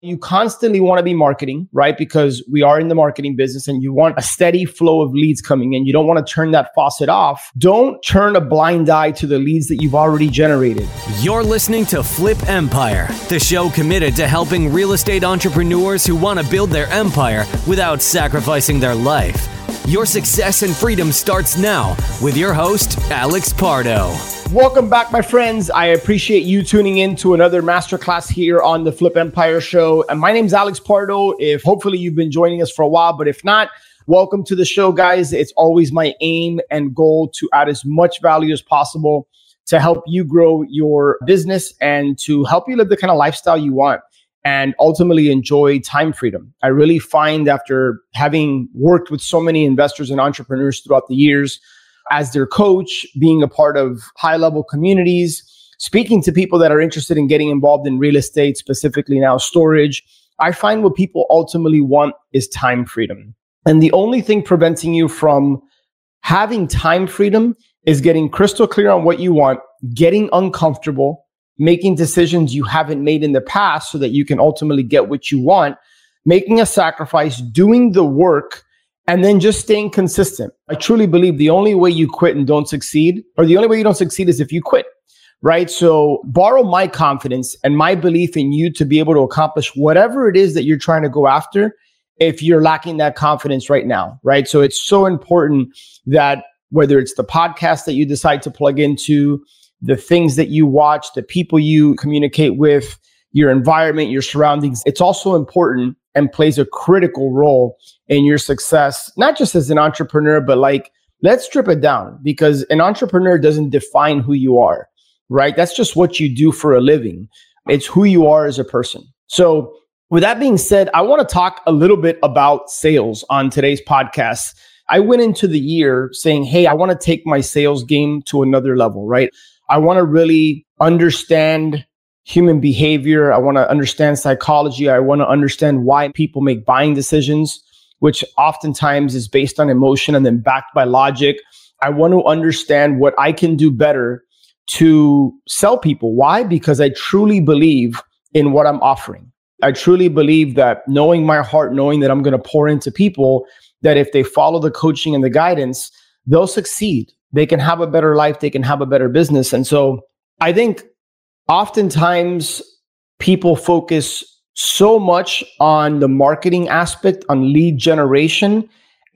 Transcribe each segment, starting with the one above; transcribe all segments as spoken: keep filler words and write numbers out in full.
You constantly want to be marketing, right? Because we are in the marketing business and you want a steady flow of leads coming in. You don't want to turn that faucet off. Don't turn a blind eye to the leads that you've already generated. You're listening to Flip Empire, the show committed to helping real estate entrepreneurs who want to build their empire without sacrificing their life. Your success and freedom starts now with your host, Alex Pardo. Welcome back, my friends. I appreciate you tuning in to another masterclass here on the Flip Empire show. And my name's Alex Pardo. If hopefully you've been joining us for a while, but if not, welcome to the show, guys. It's always my aim and goal to add as much value as possible to help you grow your business and to help you live the kind of lifestyle you want and ultimately enjoy time freedom. I really find after having worked with so many investors and entrepreneurs throughout the years, as their coach, being a part of high-level communities, speaking to people that are interested in getting involved in real estate, specifically now storage, I find what people ultimately want is time freedom. And the only thing preventing you from having time freedom is getting crystal clear on what you want, getting uncomfortable, making decisions you haven't made in the past so that you can ultimately get what you want, making a sacrifice, doing the work, and then just staying consistent. I truly believe the only way you quit and don't succeed, or the only way you don't succeed is if you quit, right? So borrow my confidence and my belief in you to be able to accomplish whatever it is that you're trying to go after if you're lacking that confidence right now, right? So it's so important that whether it's the podcast that you decide to plug into, the things that you watch, the people you communicate with, your environment, your surroundings, it's also important and plays a critical role in your success, not just as an entrepreneur, but like, let's strip it down, because an entrepreneur doesn't define who you are, right? That's just what you do for a living. It's who you are as a person. So with that being said, I want to talk a little bit about sales on today's podcast. I went into the year saying, hey, I want to take my sales game to another level, right? I want to really understand human behavior. I want to understand psychology. I want to understand why people make buying decisions, which oftentimes is based on emotion and then backed by logic. I want to understand what I can do better to sell people. Why? Because I truly believe in what I'm offering. I truly believe that knowing my heart, knowing that I'm going to pour into people, that if they follow the coaching and the guidance, they'll succeed. They can have a better life. They can have a better business. And so I think oftentimes people focus so much on the marketing aspect, on lead generation.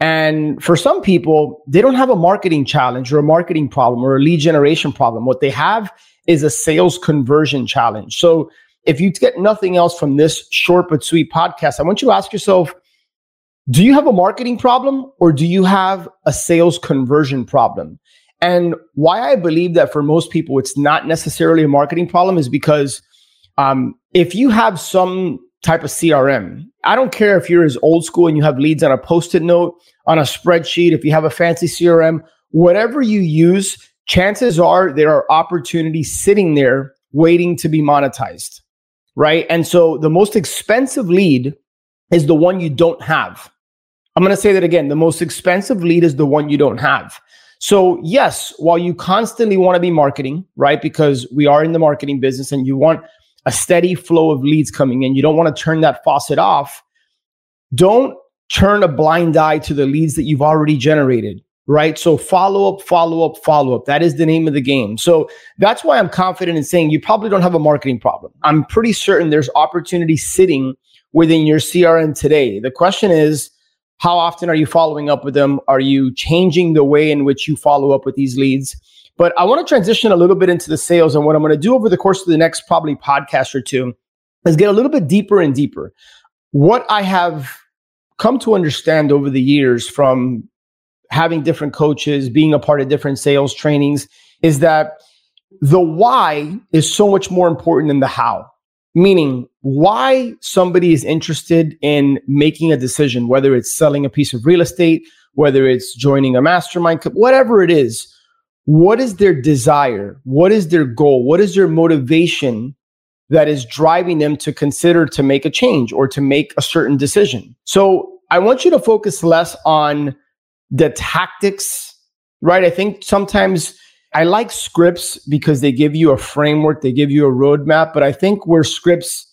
And for some people, they don't have a marketing challenge or a marketing problem or a lead generation problem. What they have is a sales conversion challenge. So if you get nothing else from this short but sweet podcast, I want you to ask yourself, do you have a marketing problem or do you have a sales conversion problem? And why I believe that for most people, it's not necessarily a marketing problem is because um, if you have some type of C R M, I don't care if you're as old school and you have leads on a Post-it note, on a spreadsheet, if you have a fancy C R M, whatever you use, chances are there are opportunities sitting there waiting to be monetized, right? And so the most expensive lead is the one you don't have. I'm going to say that again. The most expensive lead is the one you don't have. So yes, while you constantly want to be marketing, right? Because we are in the marketing business and you want a steady flow of leads coming in. You don't want to turn that faucet off. Don't turn a blind eye to the leads that you've already generated, right? So follow up, follow up, follow up. That is the name of the game. So that's why I'm confident in saying you probably don't have a marketing problem. I'm pretty certain there's opportunity sitting within your C R M today. The question is, how often are you following up with them? Are you changing the way in which you follow up with these leads? But I want to transition a little bit into the sales. And what I'm going to do over the course of the next probably podcast or two is get a little bit deeper and deeper. What I have come to understand over the years from having different coaches, being a part of different sales trainings, is that the why is so much more important than the how. Meaning why somebody is interested in making a decision, whether it's selling a piece of real estate, whether it's joining a mastermind, whatever it is, what is their desire? What is their goal? What is their motivation that is driving them to consider to make a change or to make a certain decision? So I want you to focus less on the tactics, right? I think sometimes I like scripts because they give you a framework, they give you a roadmap, but I think where scripts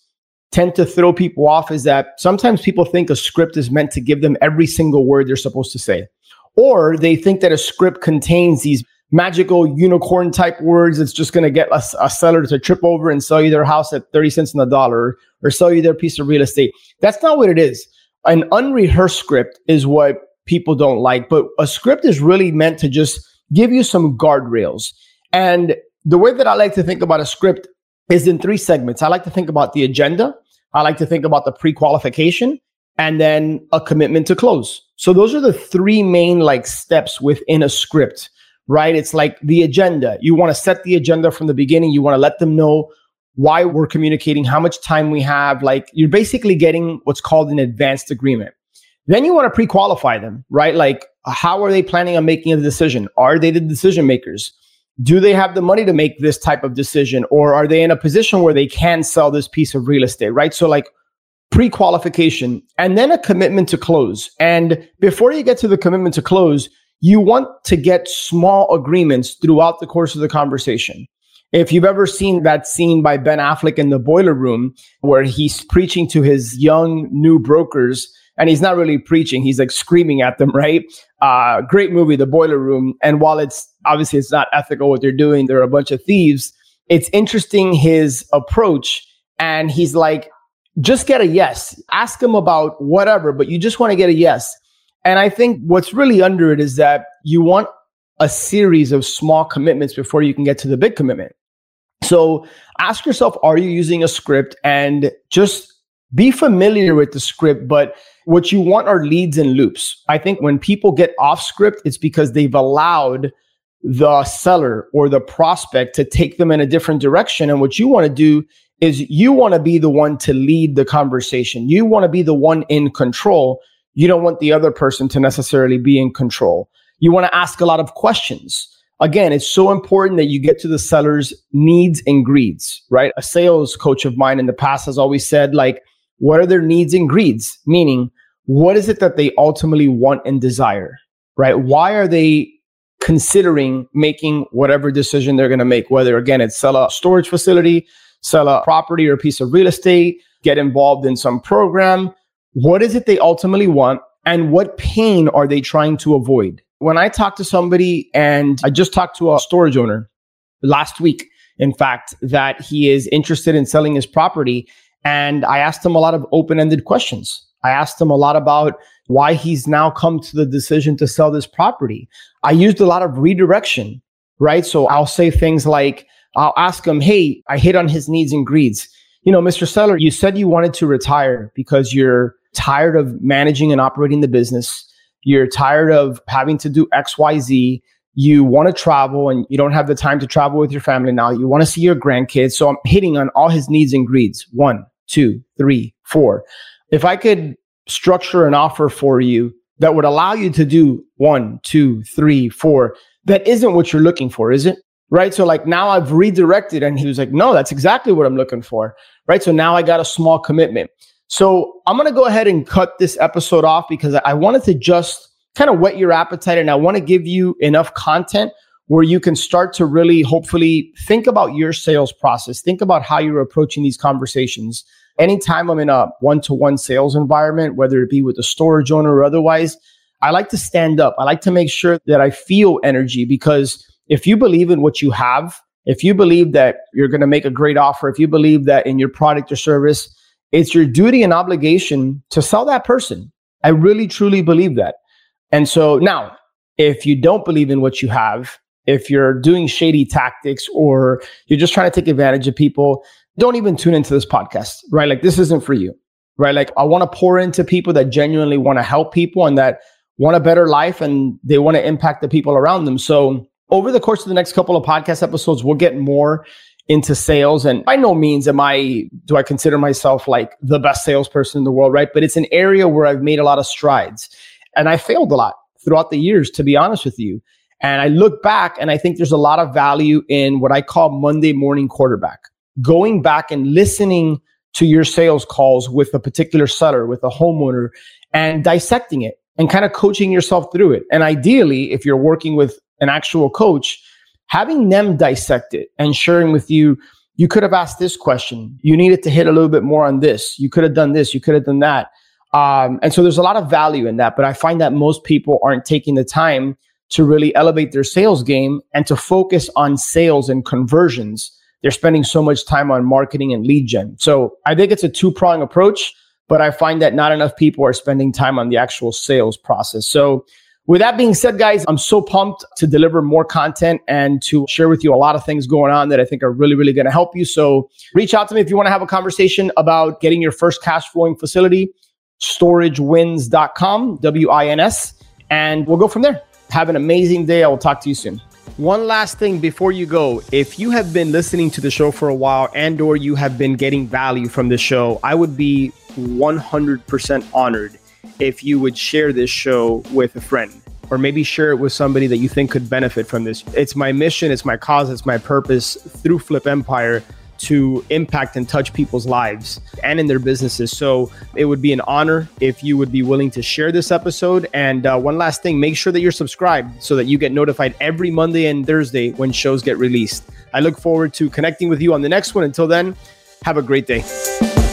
tend to throw people off is that sometimes people think a script is meant to give them every single word they're supposed to say. Or they think that a script contains these magical unicorn type words that's just going to get a, a seller to trip over and sell you their house at thirty cents on the dollar or sell you their piece of real estate. That's not what it is. An unrehearsed script is what people don't like, but a script is really meant to just give you some guardrails. And the way that I like to think about a script is in three segments. I like to think about the agenda. I like to think about the pre-qualification and then a commitment to close. So those are the three main like steps within a script, right? It's like the agenda. You want to set the agenda from the beginning. You want to let them know why we're communicating, how much time we have. Like you're basically getting what's called an advanced agreement. Then you want to pre-qualify them, right? Like how are they planning on making a decision? Are they the decision makers? Do they have the money to make this type of decision? Or are they in a position where they can sell this piece of real estate, right? So like pre-qualification and then a commitment to close. And before you get to the commitment to close, you want to get small agreements throughout the course of the conversation. If you've ever seen that scene by Ben Affleck in The Boiler Room, where he's preaching to his young new brokers, and he's not really preaching, he's like screaming at them, right? Uh, great movie, The Boiler Room. And while it's obviously it's not ethical what they're doing, they're a bunch of thieves, it's interesting his approach. And he's like, just get a yes. Ask him about whatever, but you just want to get a yes. And I think what's really under it is that you want a series of small commitments before you can get to the big commitment. So ask yourself, are you using a script? And just be familiar with the script, but what you want are leads and loops. I think when people get off script, it's because they've allowed the seller or the prospect to take them in a different direction. And what you want to do is you want to be the one to lead the conversation. You want to be the one in control. You don't want the other person to necessarily be in control. You want to ask a lot of questions. Again, it's so important that you get to the seller's needs and greeds, right? A sales coach of mine in the past has always said, like, what are their needs and greeds? Meaning, what is it that they ultimately want and desire, right? Why are they considering making whatever decision they're going to make? Whether, again, it's sell a storage facility, sell a property or a piece of real estate, get involved in some program. What is it they ultimately want? And what pain are they trying to avoid? When I talk to somebody, and I just talked to a storage owner last week, in fact, that he is interested in selling his property. And I asked him a lot of open-ended questions. I asked him a lot about why he's now come to the decision to sell this property. I used a lot of redirection, right? So I'll say things like, I'll ask him, hey, I hit on his needs and greeds. You know, Mister Seller, you said you wanted to retire because you're tired of managing and operating the business. You're tired of having to do X, Y, Z. You want to travel and you don't have the time to travel with your family now. You want to see your grandkids. So I'm hitting on all his needs and greeds. One, two, three, four. If I could structure an offer for you that would allow you to do one, two, three, four, that isn't what you're looking for, is it? Right? So like now I've redirected, and he was like, no, that's exactly what I'm looking for. Right? So now I got a small commitment. So I'm going to go ahead and cut this episode off because I wanted to just kind of whet your appetite, and I want to give you enough content where you can start to really hopefully think about your sales process. Think about how you're approaching these conversations. Anytime I'm in a one-to-one sales environment, whether it be with a storage owner or otherwise, I like to stand up. I like to make sure that I feel energy, because if you believe in what you have, if you believe that you're going to make a great offer, if you believe that in your product or service, it's your duty and obligation to sell that person. I really, truly believe that. And so now, if you don't believe in what you have, if you're doing shady tactics or you're just trying to take advantage of people, don't even tune into this podcast, right? Like this isn't for you, right? Like I want to pour into people that genuinely want to help people and that want a better life and they want to impact the people around them. So over the course of the next couple of podcast episodes, we'll get more into sales. And by no means am I, do I consider myself like the best salesperson in the world, right? But it's an area where I've made a lot of strides. And I failed a lot throughout the years, to be honest with you. And I look back and I think there's a lot of value in what I call Monday morning quarterback. Going back and listening to your sales calls with a particular seller, with a homeowner, and dissecting it and kind of coaching yourself through it. And ideally, if you're working with an actual coach, having them dissect it and sharing with you, you could have asked this question. You needed to hit a little bit more on this. You could have done this. You could have done that. Um, and so there's a lot of value in that. But I find that most people aren't taking the time to really elevate their sales game and to focus on sales and conversions. They're spending so much time on marketing and lead gen. So I think it's a two-pronged approach, but I find that not enough people are spending time on the actual sales process. So with that being said, guys, I'm so pumped to deliver more content and to share with you a lot of things going on that I think are really, really going to help you. So reach out to me if you want to have a conversation about getting your first cash flowing facility, storage wins dot com, W I N S, and we'll go from there. Have an amazing day. I will talk to you soon. One last thing before you go, if you have been listening to the show for a while and or you have been getting value from the show, I would be one hundred percent honored if you would share this show with a friend, or maybe share it with somebody that you think could benefit from this. It's my mission, it's my cause, it's my purpose through Flip Empire to impact and touch people's lives and in their businesses. So it would be an honor if you would be willing to share this episode. And uh, one last thing, make sure that you're subscribed so that you get notified every Monday and Thursday when shows get released. I look forward to connecting with you on the next one. Until then, have a great day.